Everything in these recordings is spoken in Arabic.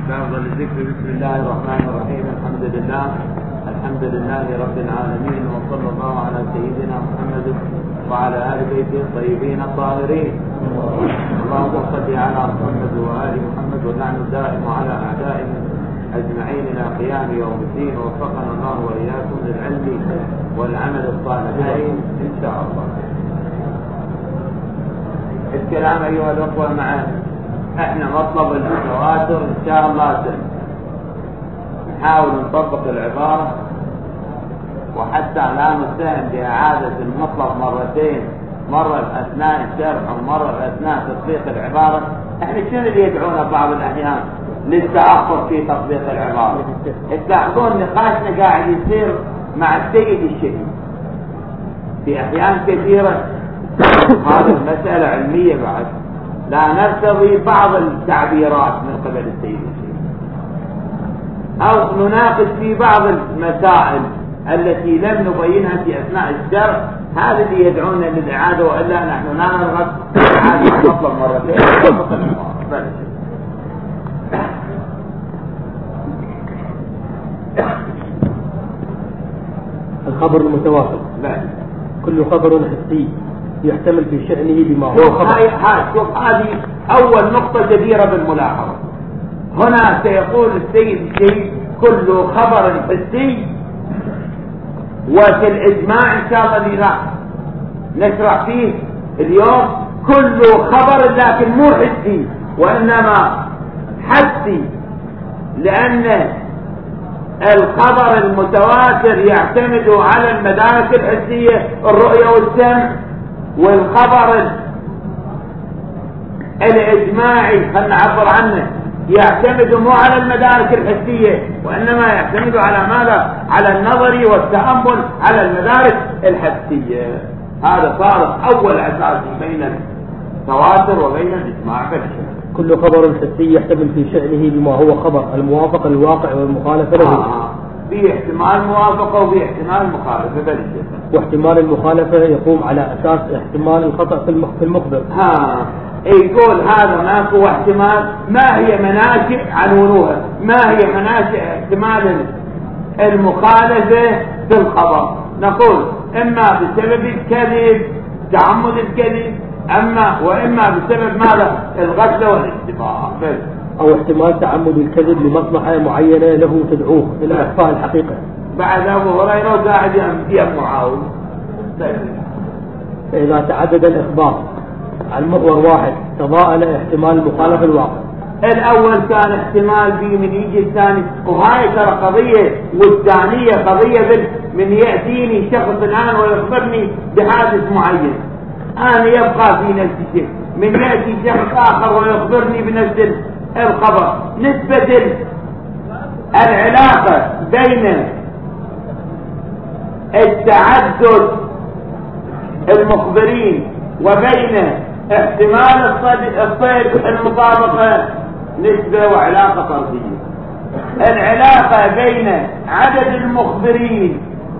أفضل الذكر بسم الله الرحمن الرحيم. الحمد لله رب العالمين، وصلى الله على سيدنا محمد وعلى آل بيته الطيبين الطاهرين. اللهم صل على محمد وآل محمد، واللعن الدائم على أعدائهم أجمعين إلى قيام يوم الدين. ووفقنا الله وإياكم للعلم والعمل الصالحين إن شاء الله. الكلام أيها الأخوة معنا، احنا مطلب المتواتر ان شاء الله نحاول نطبق العبارة، وحتى لا نساهم بإعادة المطلب مرتين، مرة أثناء الشرح ومرة أثناء تطبيق العبارة. احنا شنو اللي يدعونا بعض الأحيان للتأخر في تطبيق العبارة؟ تلاحظون نقاشنا قاعد يصير مع السيد الشهيد في أحيان كثيرة. هذه المسألة علمية بعد، لا نرتضي بعض التعبيرات من قبل السيد الشيخ، أو نناقش في بعض المسائل التي لم نبينها في أثناء الشرح. هذا اللي يدعونا للإعادة، وإلا نحن لا نرغب في إعادة المطلب مرتين. الخبر المتواتر كل خبر حسي يحتمل في شأنه بما هو خبر. شوف هذه أول نقطة جديرة بالملاحظة. هنا سيقول السيد الشيخ كل خبر حسي، وفي الإجماع إن شاء الله اللي نشرح فيه اليوم كل خبر، لكن مو حسي وإنما حسي، لأن الخبر المتواتر يعتمد على المدارك الحسية، الرؤية والسمع. والخبر الإجماعي خلنا نعبر عنه يعتمد مو على المدارك الحسية، وإنما يعتمد على ماذا؟ على النظر والتأمل على المدارك الحسية. هذا صار أول أساس بين التواتر وبين الإجماع. كل خبر حسي يحتمل في شأنه بما هو خبر الموافق للواقع والمخالفة له. في احتمال موافقة وفي احتمال مخالفة. واحتمال المخالفة يقوم على أساس احتمال الخطأ في المخبر. يقول هذا ماكو احتمال. ما هي مناشئ عنونوها؟ ما هي مناشئ احتمال المخالفة في الخبر؟ نقول إما بسبب الكذب، تعمد الكذب، وإما بسبب ماذا؟ الغفلة والاشتباه. أو احتمال تعمد الكذب لمصلحة معينة له تدعوه إلى إخفاء الحقيقة. بعد أبو هريرة قاعد يمعاون. فإذا تعدد الإخبار عن محور واحد تضاءل احتمال المخالفة الواقع. الأول كان احتمال به من يجي الثاني، وهاي ترى قضية، والثانية قضية من يأتيني شخص الآن ويخبرني بحادث معين، أنا يبقى في نفس الشيء، من يأتي شخص آخر ويخبرني بنفس الخبر. نسبة العلاقة بين التعدد المخبرين وبين احتمال الصيد المطابقة نسبة وعلاقة طردية. العلاقة بين عدد المخبرين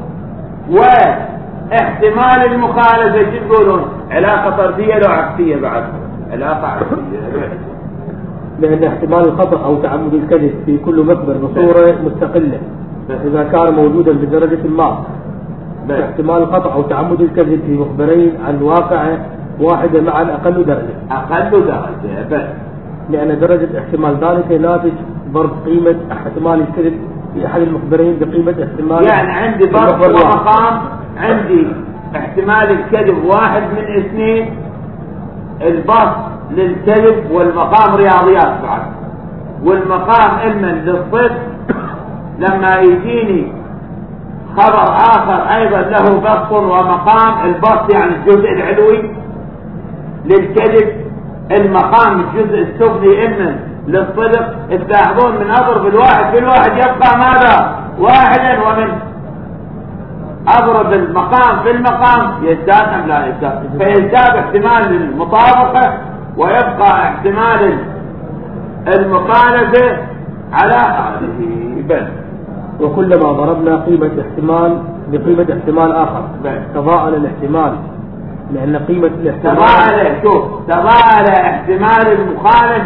واحتمال المخالفة شو تقولون؟ علاقة طردية لو عكسية؟ بعد علاقة عكسية، لأن احتمال الخطأ أو تعمد الكذب في كل مخبر بصورة مستقلة إذا كان موجودا بدرجة ما. احتمال الخطأ أو تعمد الكذب في مخبرين عن واقع واحدة مع أقل درجة. لأن درجة احتمال ذلك ناتج ضرب قيمة احتمال الكذب في أحد المخبرين بقيمة احتمال. يعني عندي ضرب ومقام، عندي احتمال الكذب 1 من 2، البسط للكذب والمقام رياضيات بعد، والمقام إما للصدق لما يجيني خبر آخر أيضا له بسط ومقام. البسط يعني الجزء العلوي للكذب، المقام الجزء السفلي إما للصدق. تلاحظون من أضرب الواحد بالواحد يبقى ماذا؟ واحدا، ومن أضرب المقام في المقام يزداد أم لا يزداد؟ فيزداد احتمال المطابقة ويبقى احتمال المخالفة على هذه. وكلما ضربنا قيمة احتمال بقيمة احتمال آخر تضاءل الاحتمال، لأن قيمة الاحتمال تضاءل احتمال المخالفة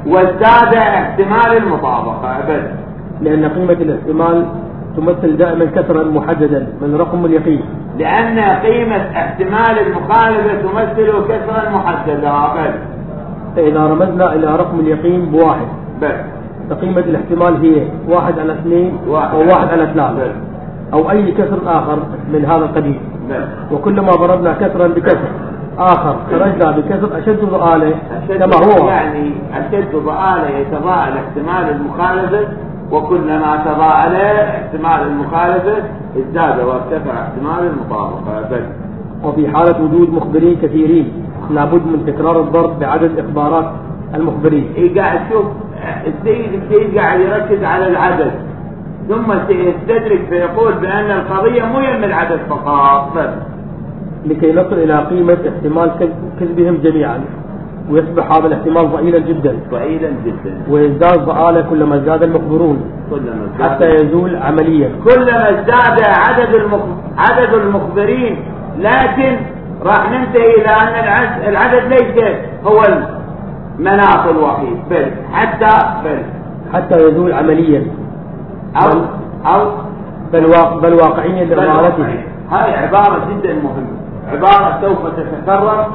وازداد احتمال المطابقة بل. لأن قيمة الاحتمال تمثل دائما كسرا محددا من رقم اليقين. لأن قيمة احتمال المخالفة تمثل كسرا محددا بل. فإذا رمزنا إلى رقم اليقين بواحد بل. فقيمة الاحتمال هي 1/2 أو 1/3 أو أي كسر آخر من هذا القبيل. وكلما ضربنا كسرا بكسر آخر خرجنا بكسر أشد ضآلة كما هو. يعني أشد ضآلة يتضاءل احتمال المخالفة، وكلما تضاءل احتمال المخالفة ازداد وارتفع احتمال المطابقة بل. وفي حالة وجود مخبرين كثيرين لابد من تكرار الضرب بعدد إخبارات المخبرين. قاعد شوف السيد قاعد يركز على العدد ثم سيستدرك فيقول بأن القضية مو يم العدد فقط بس، لكي نصل إلى قيمة احتمال كذبهم جميعا، ويصبح هذا الاحتمال ضئيلا جدا ويزداد ضآلة كلما ازداد المخبرون حتى يزول عمليا كلما ازداد عدد المخبرين. لكن راح ننتهي إلى أن العدد ليس هو المناط الوحيد بل حتى يزول عمليا أو بل واقعيا لإمارته. هذه عبارة جدا مهمة، عبارة سوف تتكرر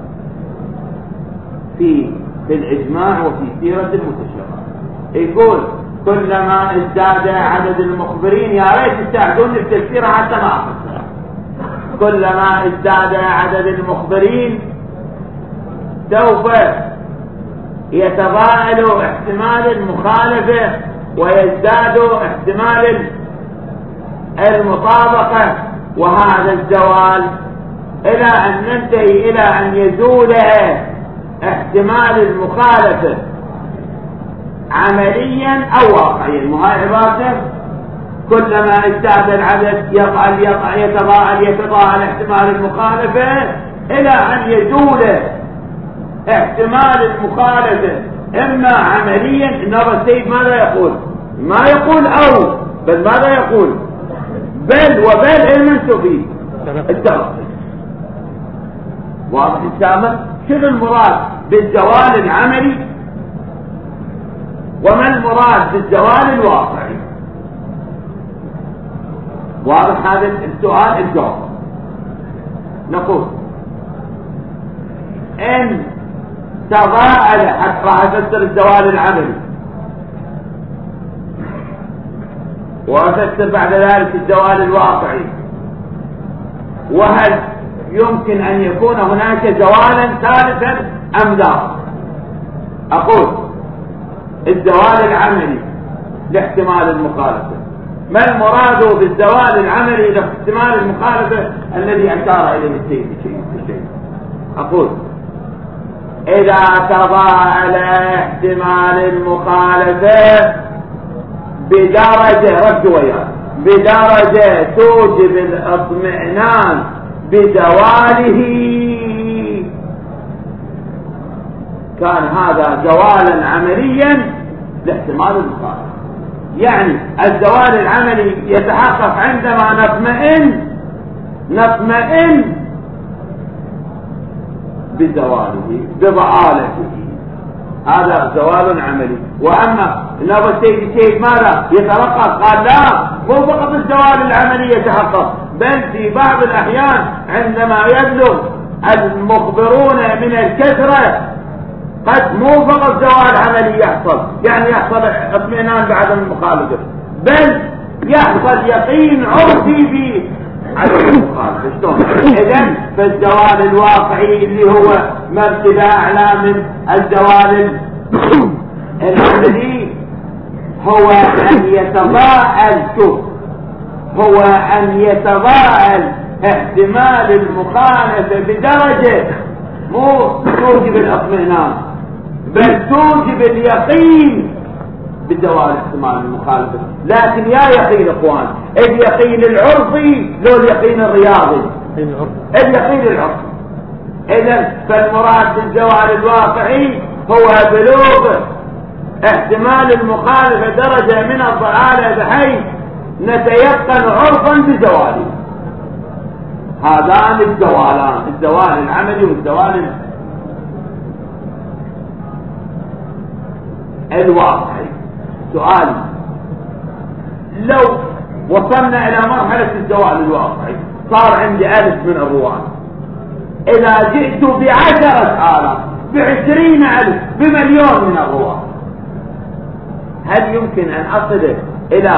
في الإجماع وفي سيرة المتشرع. يقول كلما ازداد عدد المخبرين، يا ريت تساعدوني في تفسيرها حتى ما أفسرها. كلما ازداد عدد المخبرين سوف يتضاءل احتمال المخالفة ويزداد احتمال المطابقة، وهذا الزوال إلى أن ننتهي إلى أن يزول احتمال المخالفة عمليا أو واقعيا. وهي عبارته كلما ازداد العدد يتضاءل احتمال المخالفة إلى أن يزول احتمال المخالفة إما عمليا. إنما السيد ماذا يقول؟ ما يقول أو بل ماذا يقول؟ بل وبل المنسوبين الدرس. واضح السامة؟ شنو المراد بالزوال العملي وما المراد بالزوال الواقعي؟ واضح هذا السؤال؟ الجواب نقول إن تضاءل، حتى راح أفسر الزوال العملي وأفسر بعد ذلك الزوال الواقعي، وهل يمكن أن يكون هناك زوالا ثالثا أم لا؟ أقول الزوال العملي لاحتمال المخالفة. ما المراد بالزوال العملي لاحتمال المخالفة الذي أشار إليه السيد الشيخ؟ أقول إذا تضاءل احتمال المخالفة بدرجة، ركزوا وياه، بدرجة توجب الاطمئنان بزواله، كان هذا زوالا عمليا لاحتمال المخالفة. يعني الزوال العملي يتحقق عندما نطمئن بزواله بضآلته، هذا زوال عملي. وأما نبى السيد ماذا يترقب؟ قال لا، مو فقط الزوال العملي يتحقق، بل في بعض الأحيان عندما يبلغ المخبرون من الكثرة قد مو فقط زوال عملي يحصل، يعني يحصل اطمئنان بعدم المخالفة، بل يحصل يقين عرفي في عدم المخالفة. شلون؟ إذن فالزوال الواقعي اللي هو مرتبة أعلى من الزوال العملي هو أن يتضاءل، شوف، هو أن يتضاءل احتمال المخالفة بدرجة مو توجب الاطمئنان بل توجب اليقين بزوال احتمال المخالفة. لكن يا يقين اخوان، اليقين العرفي لو اليقين الرياضي، اليقين العرفي. اذا فالمراد بالزوال الواقعي هو بلوغ احتمال المخالفة درجة من الضلالة بحيث نتيقن عرفا بزواله. هذان الزوالان، الزوال العملي والزوال الواقعي. سؤال: لو وصلنا إلى مرحلة الزوال الواقعي صار عندي 1000 من الرواة، إذا جئت ب10,000 ب20,000 بمليون من الرواة، هل يمكن أن أصل إلى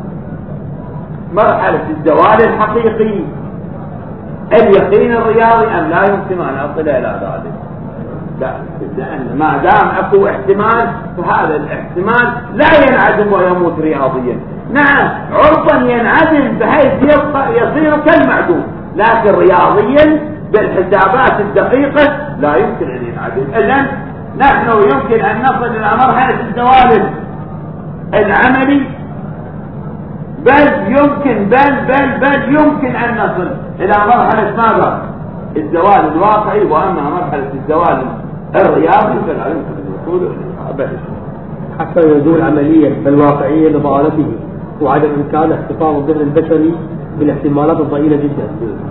مرحلة الزوال الحقيقي اليقين الرياضي أم لا يمكن أن أصل إلى ذلك؟ لا، لأن ما دام أكو احتمال فهذا الاحتمال لا ينعدم ويموت رياضيا. نعم عرفا ينعدم بحيث يصير كالمعدوم، لكن رياضيا بالحسابات الدقيقة لا يمكن أن ينعدم. إذن نحن يمكن أن نصل إلى مرحلة الزوال العملي، بل يمكن أن نصل إلى مرحلة ماذا؟ الزوال الواقعي. وأما مرحلة الزوال الرياضي فلا يمكن الوصول إليها حتى يزول عمليا بالواقعية لضالته وعدم إمكان احتفاظ الذهن البشري بالاحتمالات الضئيلة جدا.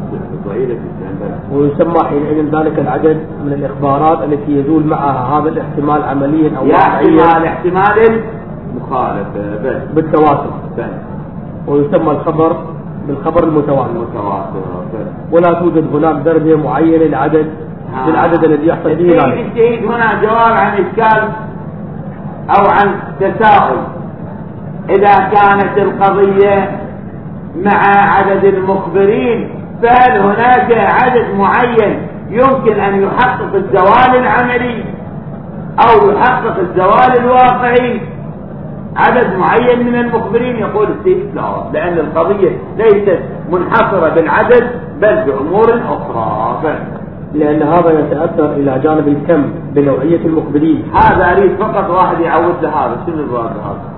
ويسمى حينئذ ذلك العدد من الإخبارات التي يزول معها هذا الاحتمال عمليا أو واقعيا احتمال مخالفة بالتواتر، ويسمى الخبر بالخبر المتواتر. ولا توجد هناك درجة معينة للعدد الذي يحصل به ذلك. الشهيد هنا جواب عن إشكال أو عن تساؤل: إذا كانت القضية مع عدد المخبرين فهل هناك عدد معين يمكن أن يحقق الزوال العملي أو يحقق الزوال الواقعي؟ عدد معين من المخبرين؟ يقول السيد لا، لأن القضية ليست منحصرة بالعدد بل بأمور أخرى، لأن هذا يتأثر إلى جانب الكم بنوعية المخبرين. هذا أريد فقط واحد يعود لهذا. شنو الوضع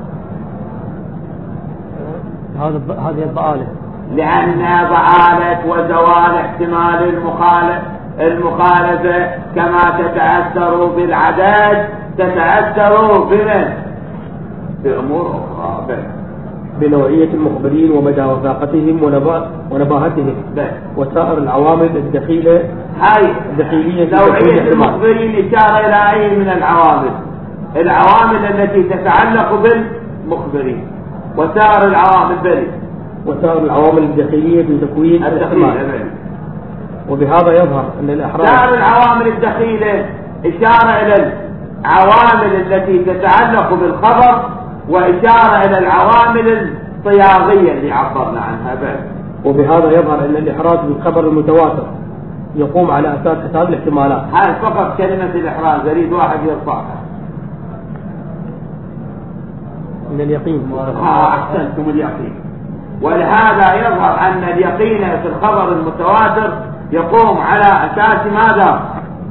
هذه الضآلة، لأن ضآلة وزوال احتمال المخالفة كما تتأثر بالعدد تتأثر بأمور أخرى، بنوعية المخبرين ومدى وثاقتهم ونباهتهم وسائر العوامل الدخيلة. نوعية المخبرين إشارة إلى أي من العوامل التي تتعلق بالمخبرين، وسائر العوامل الداخلية في تكوين الاحتمال. وبهذا يظهر أن الأحرار سائر العوامل الدخيلة إشارة إلى العوامل التي تتعلق بالخبر، وإشارة إلى العوامل الصياغية اللي عبرنا عنها وبهذا يظهر أن الإحراز بالخبر المتواتر يقوم على أساس حساب الاحتمالات. هاي فقط كلمة الإحراز أريد واحد يرفعها من اليقين. أحسنتم، اليقين. ولهذا يظهر أن اليقين في الخبر المتواتر يقوم على أساس ماذا؟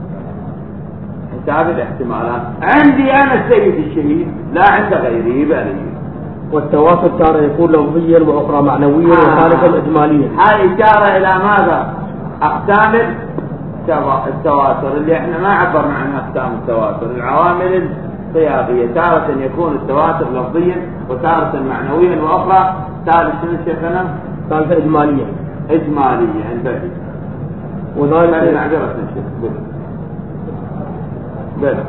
حساب الاحتمالات. عندي أنا السيد الشهيد، لا عند غيري بلي. والتواتر تارة يكون لفظيا وأخرى معنويا وثالثا إجماليا. هاي إشارة إلى ماذا؟ أقسام التواتر اللي احنا ما عبرنا عنها. أقسام التواتر العوامل الصياغية، تارة يكون التواتر لفظيا وتارة معنويا وأخرى ثالثا إجماليا عند بلي. وذلك معذرة بلى.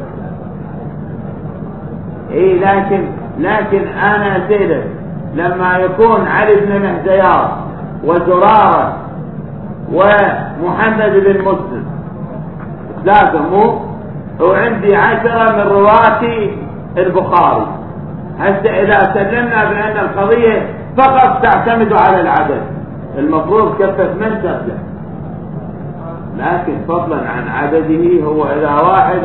لكن أنا سيدة لما يكون علي بن مهديار وزرارة ومحمد بن مسلم لازموا، وعندي 10 من رواة البخاري، حتى إذا سلمنا بأن القضية فقط تعتمد على العدد المفروض كفة من تبدأ، لكن فضلا عن عدده هو إذا واحد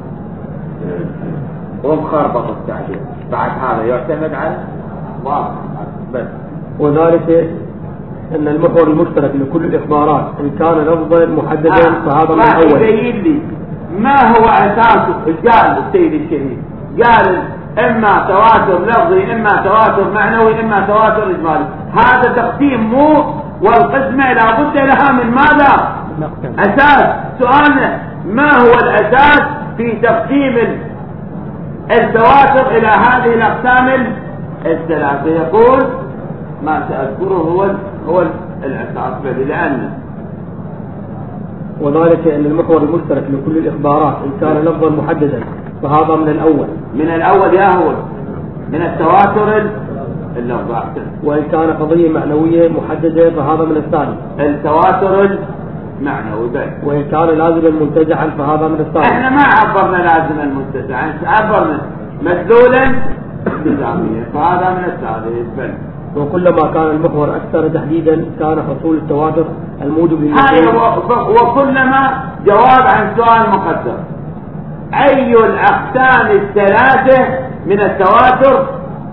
ومخربط التعبير بعد هذا يعتمد على واضح بس. وذلك أن المحور المشترك لكل الإخبارات إن كان لفظا محددا فهذا من الأول. يبين لي ما هو أساسه. قال السيد الشهيد قال إما تواتر لفظي إما تواتر معنوي إما تواتر إجمالي. هذا تقسيم مو، والقسمة لا بد لها من ماذا؟ أساس. سؤالنا ما هو الأساس في تقسيم التواتر إلى هذه الأقسام الثلاثة؟ يقول ما سأذكره هو الأساس، لأن وذلك أن المحور المشترك لكل الإخبارات إن كان لفظا محددا فهذا من الأول. من الأول يا هو من التواتر اللفظ. وإن كان قضية معنوية محددة فهذا من الثاني. التواتر المعنوي. وإن كان لازما منتزعا فهذا من الثاني. احنا ما عبرنا لازما منتزعا، عبرنا مدلولا التزاميا، فهذا من الثالث. وكلما كان المحور أكثر تحديدا كان حصول التواتر الموجب وكلما جواب عن سؤال مقدر، أي الأقسام الثلاثة من التواتر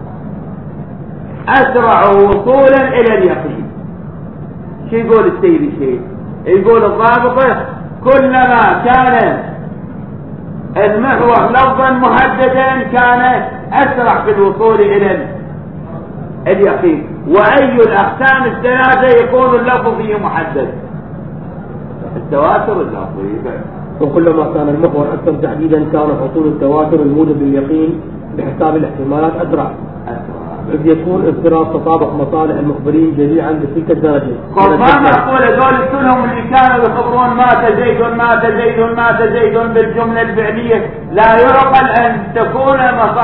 أسرع وصولا إلى اليقين؟ شو يقول السيد الشيخ؟ يقول الضابطة كلما كان المحور لفظا محددا كان أسرع في الوصول إلى اليقين. وأي الأقسام الثلاثة يكون اللفظ فيه محدد؟ التواتر اللفظي. وكلما كان المحور أكثر تحديدا كان حصول التواتر الموجب لليقين بحساب الاحتمالات أسرع، إذ يكون اضطراب تطابق مصالح المخبرين جميعا بتلك الدرجة. قربان أقول هذول كلهم اللي كانوا يخبرون مات زيد مات زيد مات زيد بالجملة الفعلية، لا يعقل أن تكون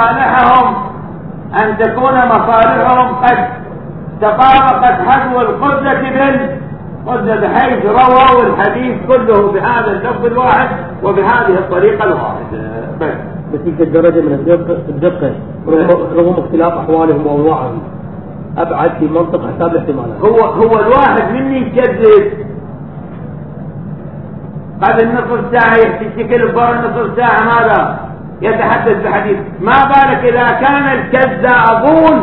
مصالحهم قد تطابقت حذو القدة بالقدة، بحيث رووا الحديث كله بهذا اللفظ الواحد وبهذه الطريقة الواحدة بتلك الدرجة من الدقة رغم اختلاف أحوالهم وأنواعهم أبعد في منطق حساب الاحتمالات. هو الواحد مني يكذب قبل نصف ساعة يحكي شكل بار نصف ساعة ماذا يتحدث بحديث، ما بالك إذا كان الكذابون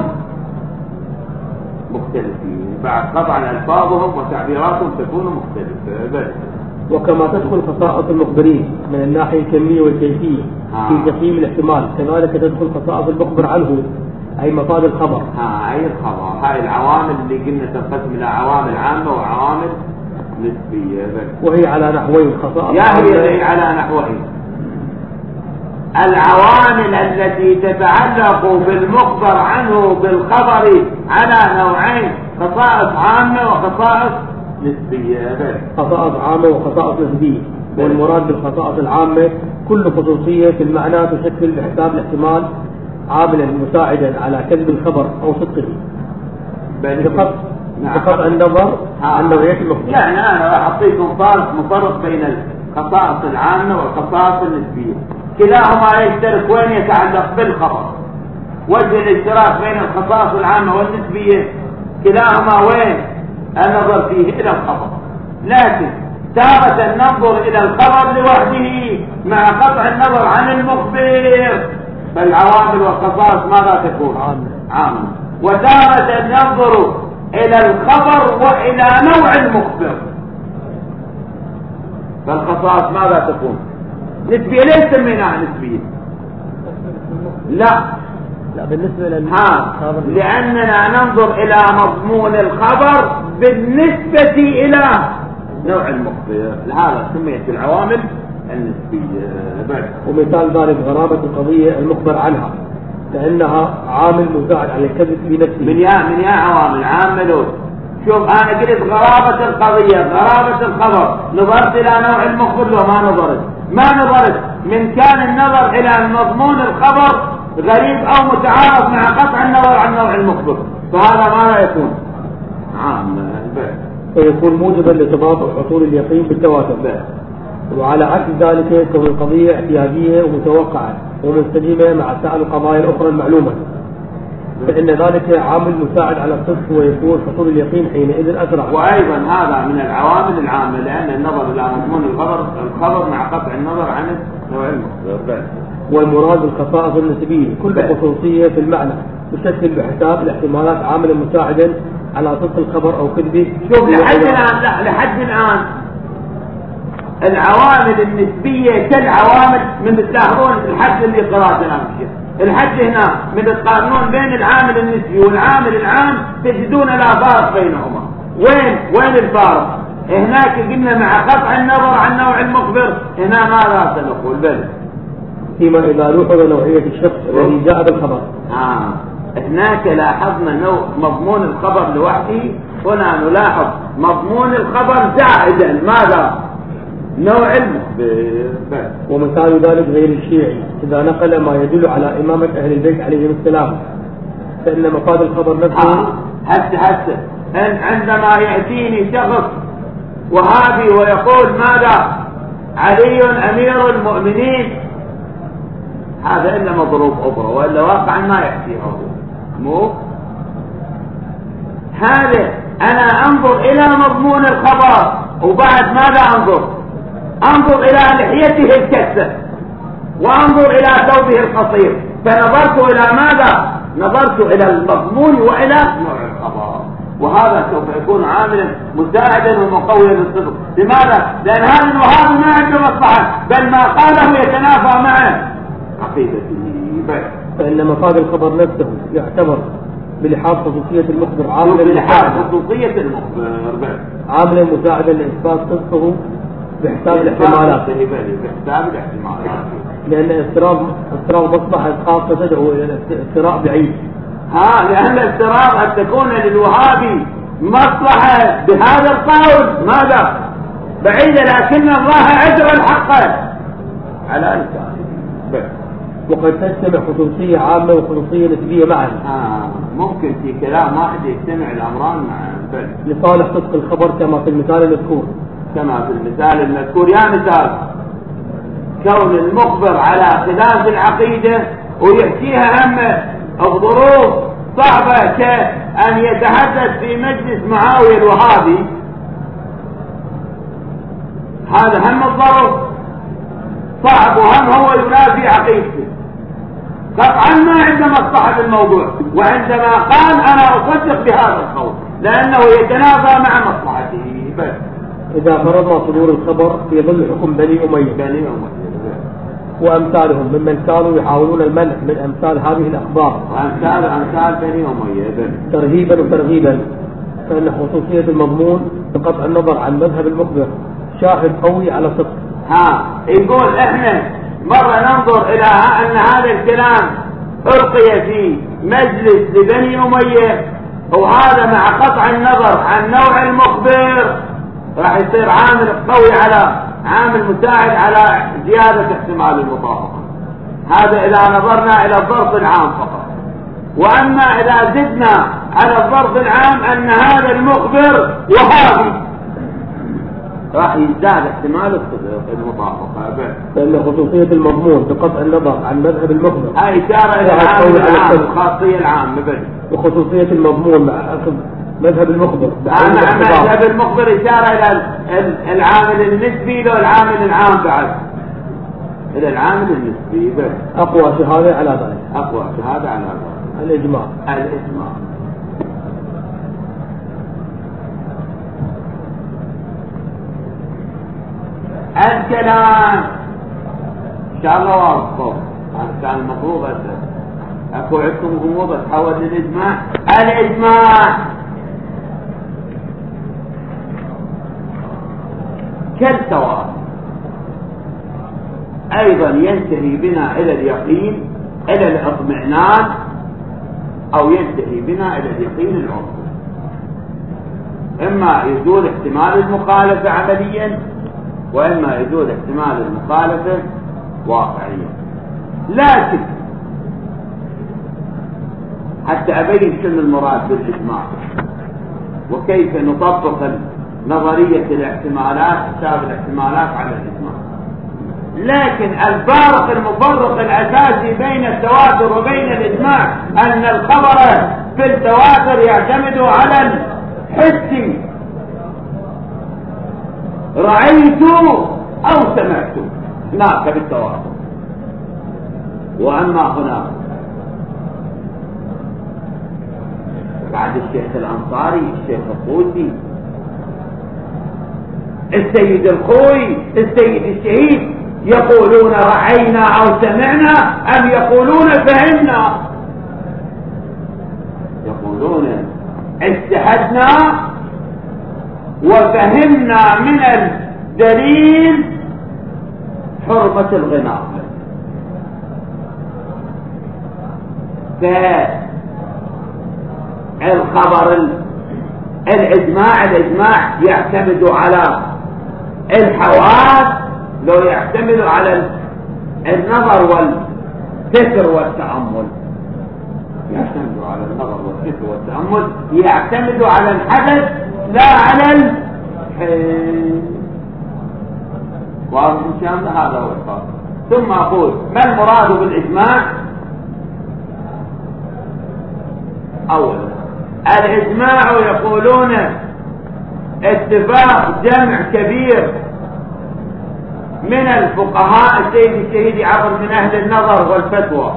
مختلفين بعد طبعا ألفاظهم وتعبيراتهم تكون مختلفة. وكما تدخل خصائص المخبرين من الناحية الكمية والكيفية في تقييم الاحتمال، كذلك تدخل خصائص المخبر عنه أي مفاد الخبر. أي الخبر، هاي العوامل اللي قلنا تنقسم إلى عوامل عامة وعوامل نسبية. وهي على نحوين خصائص. هي على نحوين. العوامل التي تتعلق بالمخبر عنه بالخبر على نوعين، خصائص عامة وخصائص نسبية. خصائص عامة وخصائص نسبية. والمراد بالخصائص العامة كل خصوصية في المعنى تشكل بحساب الاحتمال عاملا مساعدا على كذب الخبر أو صدقه بقطع النظر عن نوعية المخبر. يعني أنا راح أعطيكم مفرق بين الخصائص العامة والخصائص النسبية، كلاهما يشترك وين يتعلق بالخبر. وجه الاشتراك بين الخصائص العامة والنسبية كلاهما وين النظر فيه إلى الخبر، لكن تارة ننظر إلى الخبر لوحده مع قطع النظر عن المخبر، فالعوامل والخصائص ماذا تكون؟ عامة. وتارة ننظر إلى الخبر وإلى نوع المخبر، فالخصائص ماذا تكون؟ نسبية. ليش سميناها نسبية؟ لا بالنسبة لأننا ننظر إلى مضمون الخبر بالنسبة إلى نوع المخبر، لهذا سميت العوامل النسبية. ومثال ذلك غرابة القضية المخبر عنها، لأنها عامل مساعد على الكذب في نفسه. من يا عوامل عامل. شوف أنا قلت غرابة القضية، غرابة الخبر، نظرت إلى نوع المخبر لو ما نظرت من كان النظر إلى مضمون الخبر غريب أو متعارض مع قطع النظر عن نوع المخبر، فهذا ما لا يكون عام فيكون موجبا لتباطؤ حصول اليقين بالتواتر. وعلى عكس ذلك تكون القضية احتياجية ومتوقعة ومستجيبة مع سائر القضايا الأخرى المعلومة، فإن ذلك عامل مساعد على الصدق ويكون حصول اليقين حينئذ أسرع. وأيضا هذا من العوامل العامة، لأن النظر إلى مضمون الخبر مع قطع النظر عن نوع المخبر. والمراد بالخصائص النسبية كل خصوصية في المعنى تشكل بحساب الاحتمالات عاملا مساعدا على صدق الخبر أو كذبه. شوف لحد الآن العوامل النسبية كالعوامل من تلاحظون الحد اللي قرأتنا الحد هنا من القانون بين العامل النسبي والعامل العام تجدون لا فارق بينهما. وين الفارق؟ هناك قلنا مع قطع النظر عن نوع المخبر، هنا ماذا سنقول؟ بل فيما إذا لوحظ نوعية الشخص الذي جاء بالخبر. هناك لاحظنا مضمون الخبر لوحده، هنا نلاحظ مضمون الخبر زائدا ماذا؟ نوع المخبر. ومثال ذلك غير الشيعي إذا نقل ما يدل على إمامة أهل البيت عليهم السلام، فإن مفاد الخبر نفسه حتى عندما يأتيني شخص وهابي ويقول ماذا علي أمير المؤمنين، هذا إلا مضروب أبرة، وإلا واقعا ما يحكيه مو هذا. أنا أنظر إلى مضمون الخبر، وبعد ماذا أنظر إلى لحيته الكثة، وأنظر إلى ثوبه القصير، فنظرت إلى ماذا؟ نظرت إلى المضمون وإلى نوع الخبر، وهذا سوف يكون عاملا مساعدا ومقويا للصدق. لماذا؟ لأن هذا الوهابي ما عنده مصلحة، بل ما قاله يتنافى مع عقيدته. فإن مفاد الخبر نفسه يعتبر بلحاظ خصوصية المخبر عاملا مساعدا لإثبات صدقه بحساب الاحتمالات، لأن اضطراب مصلحة خاصة تدعو إلى الافتراء بعيد. لأن الافتراء أن تكون للوهابي مصلحة بهذا القول ماذا بعيدة، لكن الله أجرى الحق على أنسان. وقد تجتمع خصوصية عامة وخصوصية نسبية معا. ممكن في كلام واحد يجتمع الأمران معا لصالح صدق الخبر كما في المثال المذكور. يا مثال كون المخبر على خلاف العقيدة ويحكيها هم الظروف صعبة كأن يتحدث في مجلس معاوية الوهابي، هذا هم الظروف صعب، وهم هو ينافي عقيدته، قطعا ما عنده مصلحة الموضوع. وعندما قال أنا أصدق بهذا القول لأنه يتنافى مع مصلحته. إذا فرضنا صدور الخبر في ظل حكم بني أمية وأمثالهم ممن كانوا يحاولون المنع من أمثال هذه الأخبار أمثال بني أمية ترهيبا وترغيبا، فإن خصوصية المضمون بقطع النظر عن مذهب المخبر شاهد قوي على صدق. يقول احنا مرة ننظر إلى أن هذا الكلام ألقي في مجلس لبني أمية، وهذا مع قطع النظر عن نوع المخبر راح يصير عامل قوي على عامل مساعد على زيادة احتمال المطابقة. هذا إذا نظرنا إلى الظرف العام فقط. وأما إذا زدنا على الظرف العام أن هذا المخبر وهابي راح يزداد احتمال المطابقة. فإن خصوصية المضمون بقطع النظر عن مذهب المخبر هاي إشارة إلى العام العام الخاصية العامة وخصوصية المضمون مع أخذ مذهب المخبر. مذهب المخبر إشارة إلى العامل النسبي له العامل العام بعد إلى العامل النسبي. أقوى شهادة على ذلك الإجماع. الكلام إن شاء الله واضح. هذا كان المفروض أكو عندكم غموضة تحول للإجماع. الإجماع كالتواتر أيضا ينتهي بنا إلى اليقين إلى الاطمئنان، أو ينتهي بنا إلى اليقين العرفي. إما يزول احتمال المخالفة عمليا، وإما يزول احتمال المخالفة واقعيا. لكن حتى أبين شنو المراد بالإجماع وكيف نطبق نظرية الاحتمالات حساب الاحتمالات على الإجماع. لكن الفارق المفرق الأساسي بين التواتر وبين الإجماع أن الخبر في التواتر يعتمد على الحس، رأيت أو سمعت، هناك بالتواتر. وأما هنا بعد الشيخ الأنصاري، الشيخ القوسي، السيد الخوي، السيد الشهيد، يقولون رأينا أو سمعنا أم يقولون فهمنا؟ يقولون اجتهدنا وفهمنا من الدليل حرمة الغناء. فالخبر الإجماع يعتمد على الحواس لو يعتمد على النظر والفكر والتأمل، يعتمد على النظر والفكر والتأمل، يعتمد على الحدث لا على الحين. واضح إن شاء الله؟ هذا هو الفرق. ثم أقول ما المراد بالإجماع؟ أولا الإجماع يقولون اتفاق جمع كبير من الفقهاء، السيد الشهيد عبر من أهل النظر والفتوى،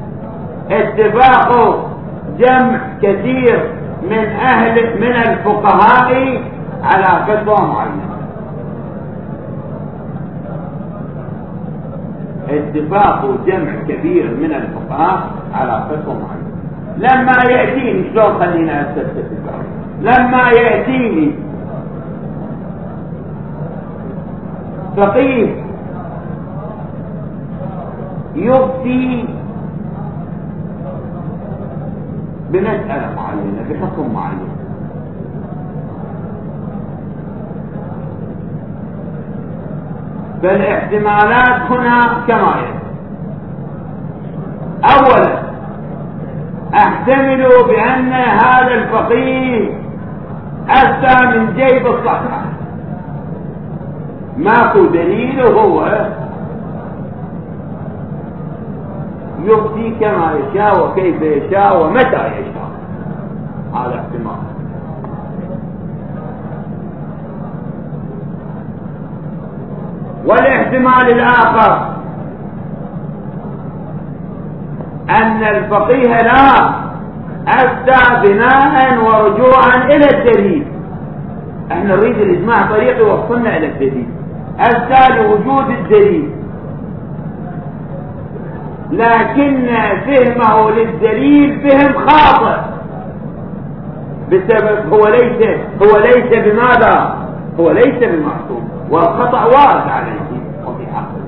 اتفاق جمع كثير من الفقهاء على فتوى معينة. اتفاق جمع كبير من الفقهاء على فتوى معينة. لما يأتيني، شلون خلينا أستفسر، لما يأتيني فقيه يفتي بمسألة معينة بحكم معين، فالاحتمالات هنا كما يلي. أولا احتمل بأن هذا الفقيه أفتى من جيب الصحراء، ماكو دليل، هو يفتي كما يشاء وكيف يشاء ومتى يشاء، هذا احتمال. والاحتمال الآخر أن الفقيه لا أفتى بناء ورجوعا إلى الدليل. احنا نريد الإجماع طريق يوصلنا إلى الدليل، أفتى لوجود الدليل، لكن فهمه للدليل فهم خاطئ بسبب هو ليس بماذا؟ هو ليس بمعصوم، والخطأ وارد عليه وفي حقه.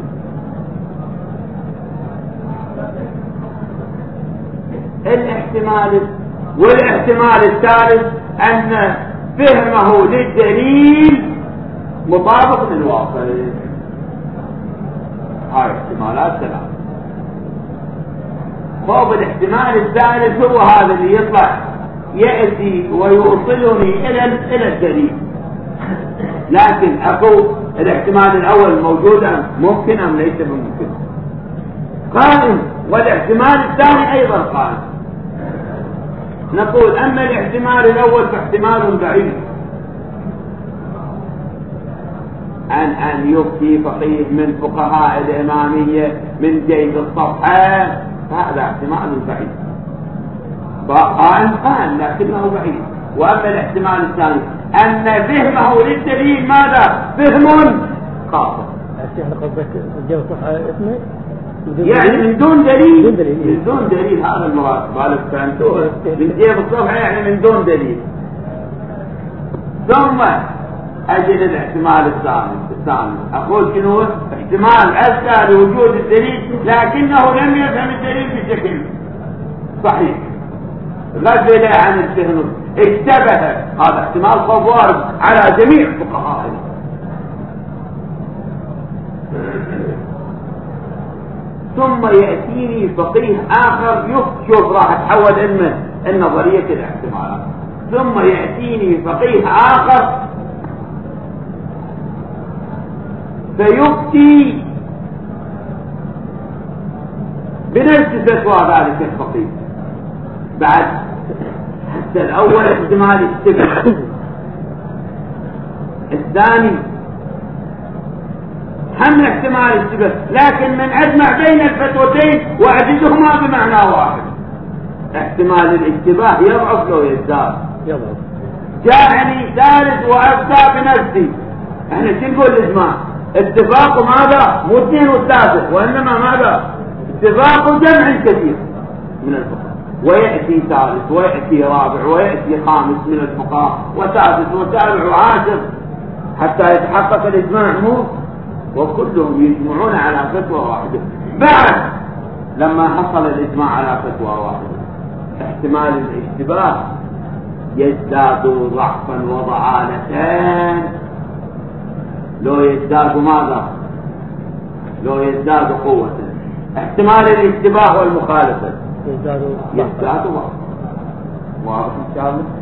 والاحتمال الثالث أن فهمه للدليل مطابق للواقع. هاي احتمالات ثلاثة. فوق الاحتمال الثالث هو هذا اللي يطلع يأتي ويوصلني إلى الدليل، لكن أقول الاحتمال الأول موجود أم ممكن أم ليس بممكن؟ قائم. والاحتمال الثاني أيضا قائم. نقول أما الاحتمال الأول فاحتمال بعيد، أن يفتي فقيه من فقهاء الإمامية من جيب الصفحة، هذا احتمال بعيد، قائم لكنه بعيد. وأما الاحتمال الثاني أن فهمه للدليل ماذا؟ فهم خاطئ، يعني من دون دليل. من دون دليل، هذا المراد. بالك فهمتوه؟ من جيب الصفحة يعني من دون دليل. ثم أجل الاحتمال الثاني أقول شنو؟ احتمال أدى لوجود الدليل لكنه لم يفهم الدليل بشكل صحيح، غفل عن الفهم، اشتبه. هذا احتمال وارد على جميع فقهائنا. ثم يأتيني فقيه آخر شوف راح تحول علمه النظرية الاحتمالات. ثم يأتيني فقيه آخر فيفتي بنفس فتوى ذلك الفقيه. بعد حتى الأول احتمال الشبه، الثاني حمل احتمال الشبه، لكن من أجمع بين الفتوتين وأجدهما بمعنى واحد. احتمال الاشتباه يضعف لو يزداد. جاءني ثالث وأفتى بنفسي. احنا شو نقول الإجماع؟ اتفاق ماذا؟ مو اثنين والثالث، وإنما ماذا؟ اتفاق جمع كثير من الفقهاء، ويأتي ثالث ويأتي رابع ويأتي خامس من الفقهاء وسادس وسابع وعاشر حتى يتحقق الإجماع، مو وكلهم يجمعون على فتوى واحدة. بعد لما حصل الإجماع على فتوى واحدة احتمال الاشتباه يزداد ضعفا وضعالة. لو يزداد ماذا؟ لو يزداد قوة. احتمال الاشتباه والمخالفة يزداد واضح إن شاء الله.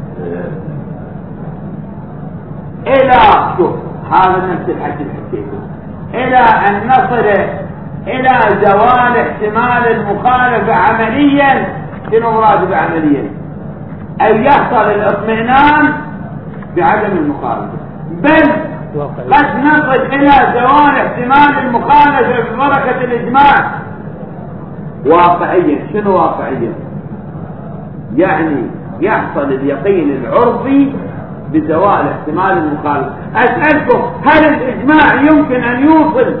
إلى شوف هذا نفس الحكي الحكيته إلى أن نصل إلى زوال احتمال المخالفة عمليا. شنو مراد بعمليا؟ أن يحصل الاطمئنان بعدم المخالفة، بل قد نصل إلى زوال احتمال المخالفة ببركة الإجماع واقعيا. شنو واقعيا؟ يعني يحصل اليقين العرفي بزوال احتمال المخالفة. أسألكم هل الإجماع يمكن أن يوصل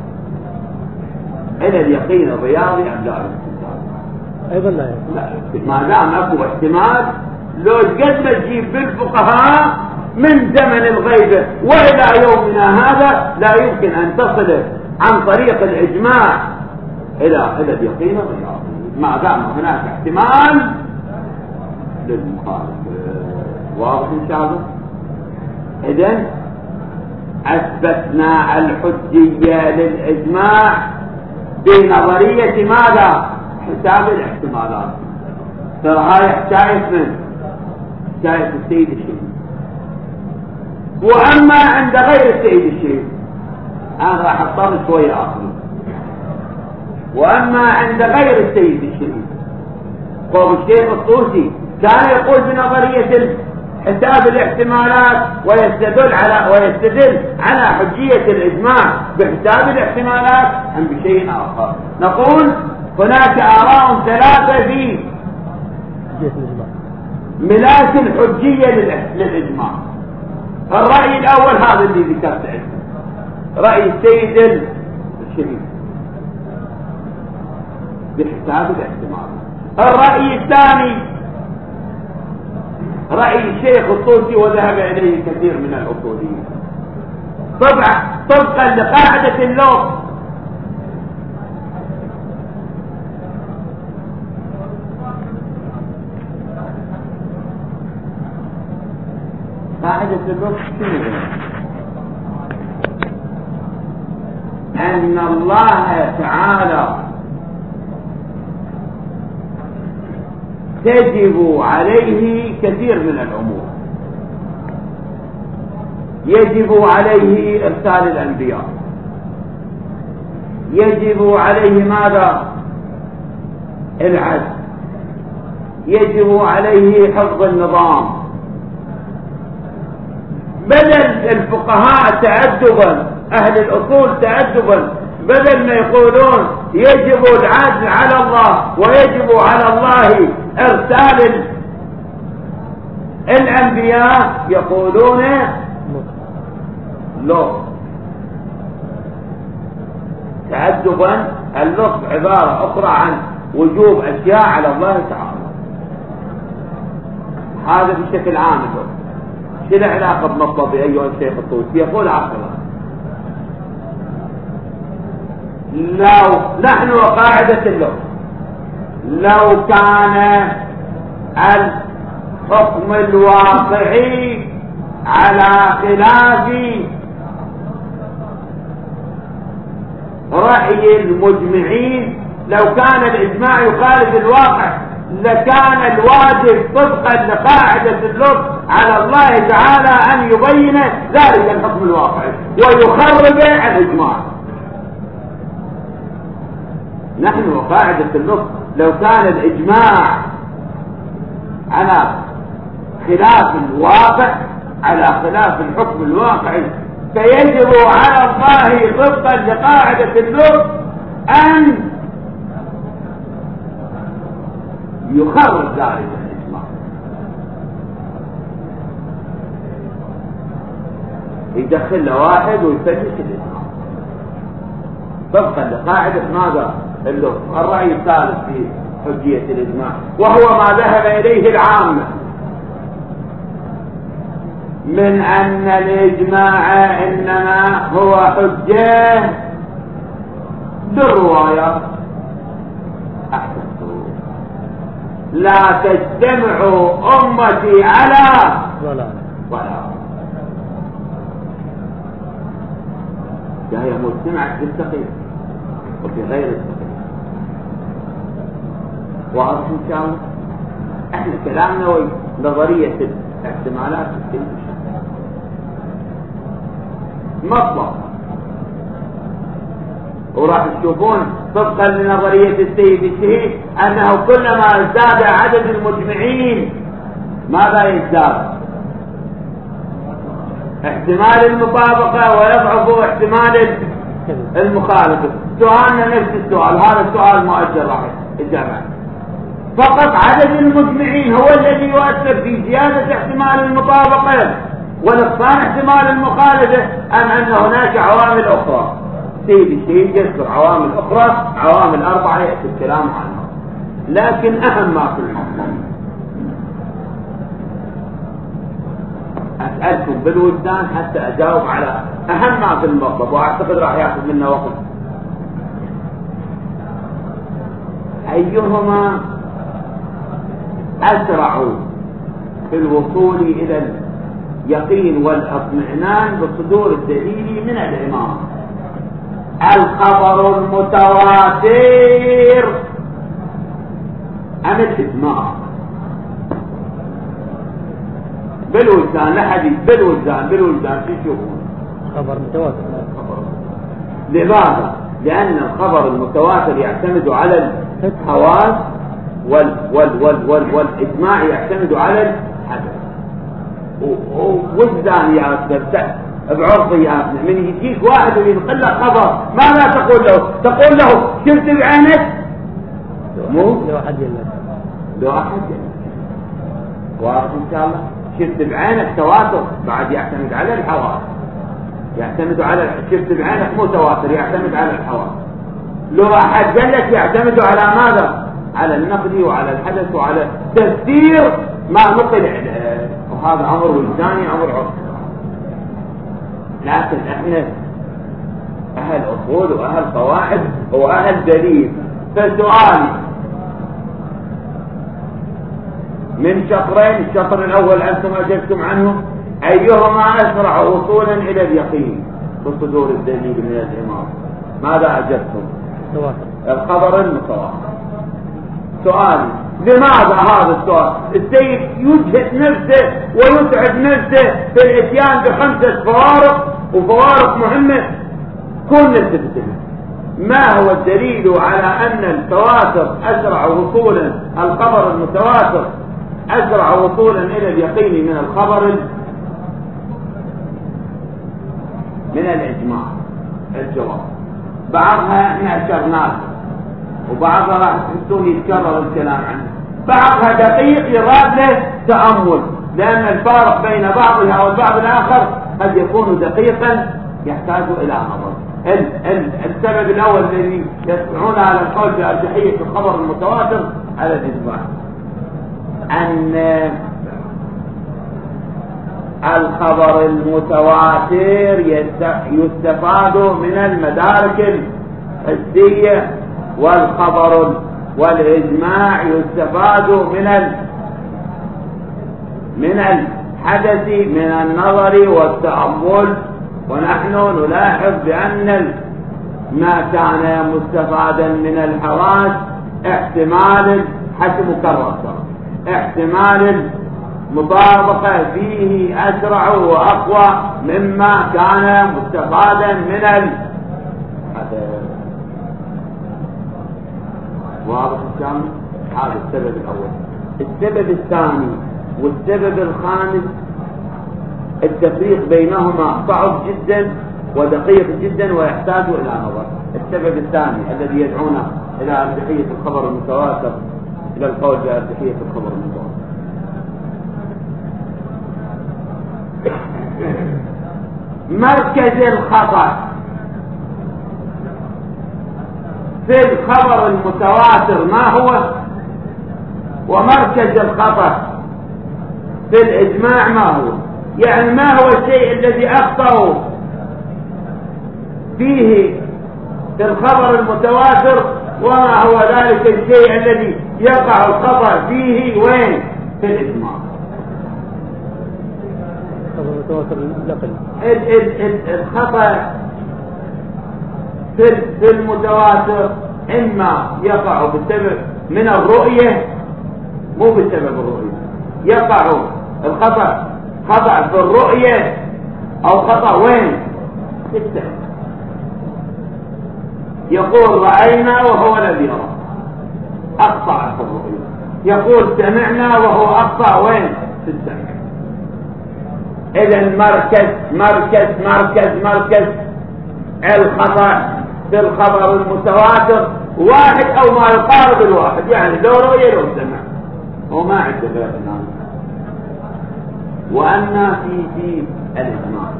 إلى اليقين الرياضي أم لا؟ أيضا لا. ما دام أكو احتمال لو قد ما تجيب بالفقهاء من زمن الغيبة وإلى يومنا هذا لا يمكن أن تصل عن طريق الإجماع إلى اليقين الرياضي ما دام هناك احتمال للمخالفة. واضح إن شاء الله؟ إذن أثبتنا الحجية للإجماع بنظرية ماذا؟ حساب الاحتمالات. ترى هاي حكاية من؟ حكاية السيد الشيخ. وأما عند غير السيد الشيخ أنا راح أضطر شوية آخر. وأما عند غير السيد الشيخ قول الشيخ الطوسي كان يقول بنظرية حساب الاحتمالات ويستدل على حجية الإجماع بحساب الاحتمالات أم بشيء آخر. نقول هناك آراء ثلاثة في ملاك الحجية للإجماع. الرأي الأول هذا اللي ذكرت عنه رأي السيد الشريف بحساب الاحتمال. الرأي الثاني رأي الشيخ الطوسي وذهب إليه كثير من الأصوليين طبقا لقاعدة اللغة. قاعدة اللغة أن الله تعالى تجب عليه كثير من الأمور. يجب عليه إرسال الأنبياء، يجب عليه ماذا؟ العدل، يجب عليه حفظ النظام. بدل الفقهاء تأدبا أهل الأصول تأدبا بدل ما يقولون يجب العدل على الله ويجب على الله إرسال الأنبياء يقولون لا. تأدبا اللفظ عبارة أخرى عن وجوب أشياء على الله تعالى. هذا بشكل عام. شنو علاقة بمطلب أيها الشيخ الطوسي؟ يقول عقلا لو نحن وقاعدة اللغة لو كان الحكم الواقعي على خلاف رأي المجمعين، لو كان الإجماع يخالف الواقع لكان الواجب طبقا لقاعدة اللغة على الله تعالى أن يبين ذلك الحكم الواقعي ويخرب الإجماع. نحن وقاعدة اللغة لو كان الإجماع على خلاف الواقع على خلاف الحكم الواقعي فيجب على الله طبقا لقاعدة اللغة أن يخرج ذلك الإجماع. يدخل له واحد ويفتش الإجماع طبقا لقاعدة ماذا؟ اللغة. الرأي الثالث في حجية الإجماع وهو ما ذهب إليه العامة من أن الإجماع إنما هو حجة بالروايات. أحسن لا تجتمع أمتي على ولا هي مجتمعة في السقيم وفي غير السقيم. واضح إن شاء الله. احنا كلامنا نظرية الاحتمالات مطلق، وراح تشوفون طبقا لنظرية السيد الشهيد أنه كلما ازداد عدد المجمعين ماذا يزداد؟ احتمال المطابقة ويضعف احتمال المخالفة. سؤالنا نفس السؤال، هذا السؤال مؤجل راح إجابة. فقط عدد المجمعين هو الذي يؤثر في زيادة احتمال المطابقة ونقصان احتمال المخالفة، أم أن هناك عوامل أخرى؟ سيد الشهيد يذكر عوامل أخرى، عوامل 4 يأتي الكلام عنها. لكن أهم ما في الموضوع أسألكم بالوجدان حتى أجاوب على أهم ما في المطلب، وأعتقد راح يأخذ منا وقت. أيهما أسرع في الوصول إلى اليقين والاطمئنان بصدور الدليل من الإمام؟ الخبر المتواتر أم الإجماع؟ بالوجدان، لا حديث، بالوجدان شو يشوفون؟ خبر متواتر. لماذا؟ لأن الخبر المتواتر يعتمد على الحواس والإجماع يعتمد على الحدث. ووجدان يا أستاذ بعرفياتنا من يجيك واحد وينقل لك خبر ماذا تقول له؟ تقول له شفت بعينك؟ مو لو أحد واضح إن شاء الله. شفت بعينك تواتر بعد يعتمد على الحواس، يعتمد على شفت بعينك مو تواتر، يعتمد على الحواس. لو أحد قال لك يعتمد على ماذا؟ على النقل وعلى الحدث وعلى تفسير ما نقل، وهذا أمر وجداني، أمر عرفي. لكن احنا أهل أصول وأهل قواعد وأهل دليل. فسؤالي من شطرين، الشطر الأول أنتم أجبتم عنه، أيهما أسرع وصولا إلى اليقين بصدور الدليل من الإمام؟ ماذا أجبتم؟ الخبر المتواتر. سؤالي لماذا هذا السؤال؟ السيد يجهد نفسه ويتعب نفسه في الاتيان ب5 فوارق وفوارق مهمة كل التفسير. ما هو الدليل على أن التواتر أسرع وصولا، الخبر المتواتر أسرع وصولا إلى اليقين من الخبر من الإجماع؟ الجواب بعضها نأشرناه وبعضها راح تحسون يتكرر الكلام عنه، بعضها دقيق يراد له تأمل، لأن الفارق بين بعضها والبعض الآخر قد يكون دقيقا يحتاج إلى نظر. السبب الأول الذي يدفعون على القول بأرجحية الخبر المتواتر على الإجماع أن الخبر المتواتر يستفاد من المدارك الحسية، والخبر والإجماع يستفاد من الحدث، من النظر والتأمل. ونحن نلاحظ بأن ما كان مستفادا من الحواس احتمال حسب مكرر، احتمال المطابقة فيه أسرع وأقوى مما كان مستفادا من الحدث. واضح الكلام؟ هذا السبب الأول. السبب الثاني والسبب الخامس التفريق بينهما صعب جدا ودقيق جدا ويحتاج إلى نظر. السبب الثاني الذي يدعونا إلى أرجحية الخبر المتواتر، إلى القول بأرجحية الخبر المتواتر، مركز الخطأ في الخبر المتواتر ما هو؟ ومركز الخطأ في الإجماع ما هو؟ يعني ما هو الشيء الذي أخطأوا فيه في الخبر المتواتر، وما هو ذلك الشيء الذي يقع الخطأ فيه وين؟ في الإجماع. الخبر المتواتر نقل. الخطأ في المتواتر إما يقع بسبب من الرؤية، مو بسبب الرؤية، يقع خطأ في الرؤية أو خطأ وين؟ في السمع. يقول رأينا وهو الذي يرى، أخطأ في الرؤية. يقول سمعنا وهو أخطأ وين؟ في السمع. إذا مركز الخطأ في الخبر المتواتر واحد أو ما يقارب الواحد، يعني لو رؤية لو سمع، وما عنده غير الناس. وأن في الإجماع،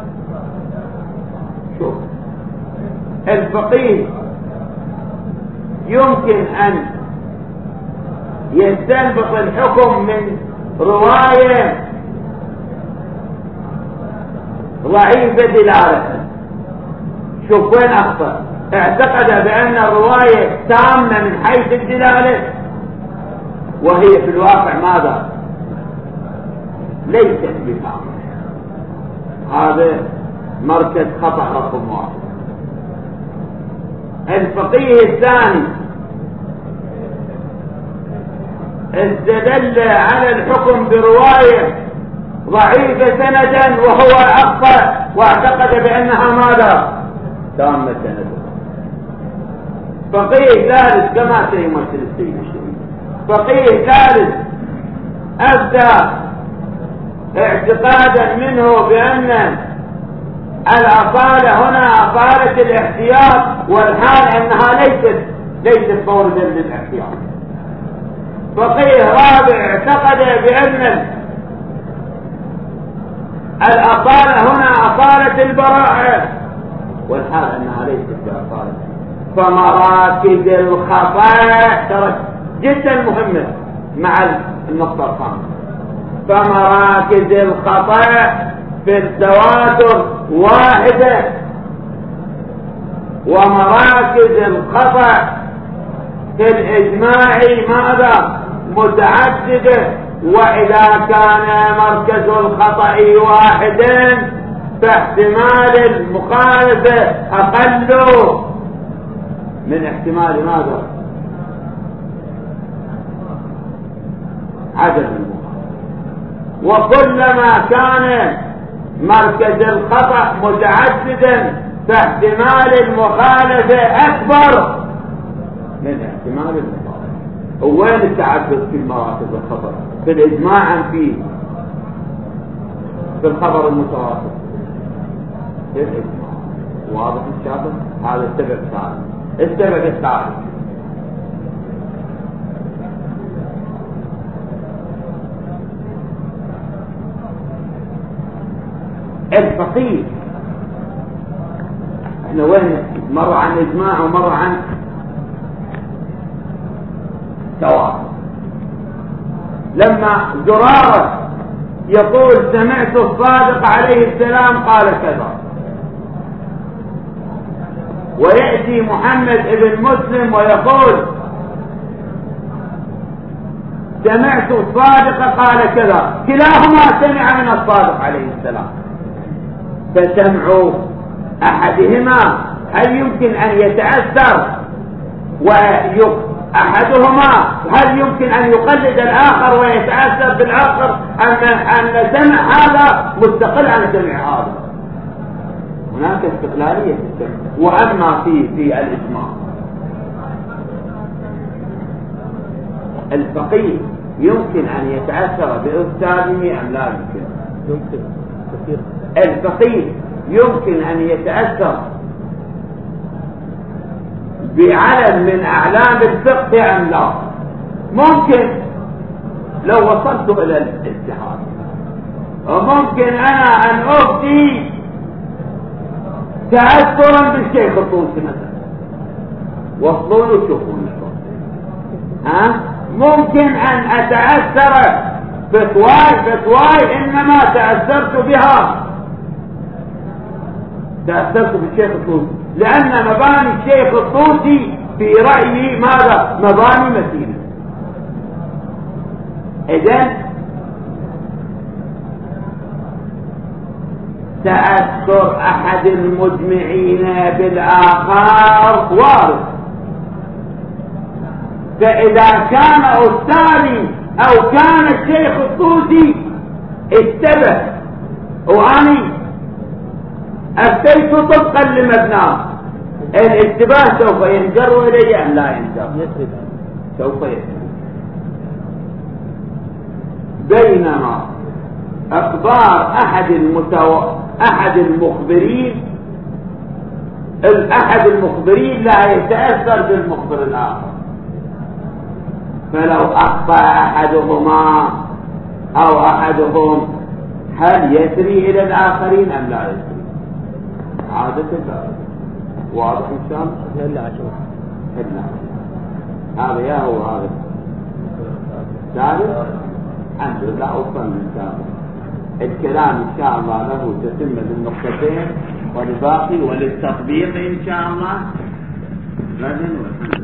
شوف الفقيه يمكن أن يستنبط الحكم من رواية ضعيفة دلالة. شوف وين أخطأ، اعتقد بأن الرواية تامة من حيث الدلالة، وهي في الواقع ماذا؟ ليست بتامة. هذا مركز خطأ رقم واحد. الفقيه الثاني استدل على الحكم برواية ضعيفة سندا وهو أخطأ، واعتقد بأنها ماذا؟ تامة سندا. فقيه ثالث كما سيمثل السيد الشريف، فقيه ثالث أبدى اعتقادا منه بأن الأصالة هنا أصالة الاحتياط، والحال أنها ليست موردا للاحتياط. فقيه رابع اعتقد بأن الأصالة هنا أصالة البراءة، والحال أنها ليست بأصالة. فمراكز الخطأ ترى جدا مهمة مع النقطة الخامسة. فمراكز الخطأ في التواتر واحدة، ومراكز الخطأ في الإجماع ماذا؟ متعددة. وإذا كان مركز الخطأ واحدا فاحتمال المخالفة أقل من احتمال ماذا؟ عدم المخالفة. وكلما كان مركز الخطأ متعددا فاحتمال المخالفة أكبر من احتمال المخالفة. وين التعدد في مراكز الخطأ؟ في الإجماع في الخبر المتواتر، في الإجماع. واضح الشاطر؟ هذا السبب الثالث. السبب الثالث الفقيه. احنا وين مرة عن إجماع ومرة عن تواتر. لما زرارة يقول سمعت الصادق عليه السلام قال كذا، ويأتي محمد بن مسلم ويقول سمعت الصادق قال كذا، كلاهما سمع من الصادق عليه السلام. فسمع أحدهما هل يمكن أن يتأثر أحدهما هل يمكن أن يقلد الآخر ويتأثر بالآخر، أن سمع هذا مستقل عن سمع هذا؟ هناك استقلالية في السمع. وأما في الإجماع الفقيه يمكن أن يتأثر بأستاذه أم لا يمكن؟ يمكن كثير. الفقيه يمكن أن يتأثر بعلم من أعلام الفقه أم لا؟ ممكن لو وصلت إلى الاجتهاد، وممكن أنا أن أفتي تأثرا بالشيخ الطوسي مثلا، وصلوا له شوفون ممكن أن أتأثر فتواي إنما تأثرت بها، تأثرت بالشيخ الطوسي، لأن مباني الشيخ الطوسي في رأيي ماذا؟ مباني متينة. إذن تأثر أحد المجمعين بالآخر وارد. فإذا كان أستاذي أو كان الشيخ الطوسي اشتبه وأني أفتيت طبقا لمبناه، الاشتباه سوف ينجر إلي أم لا ينجر؟ سوف ينجر. بينما أخبار أحد المخبرين لا يتأثر بالمخبر الآخر، فلو أخطأ أحدهما أو أحدهم هل يسري إلى الآخرين أم لا يسري؟ عادة ذلك واضح إن شاء الله. هذا يا هو هذا ثالث. الحمد لله أوصل من ثالث. الكلام إن شاء الله له تتم للنقطتين ولباقي وللتطبيق إن شاء الله.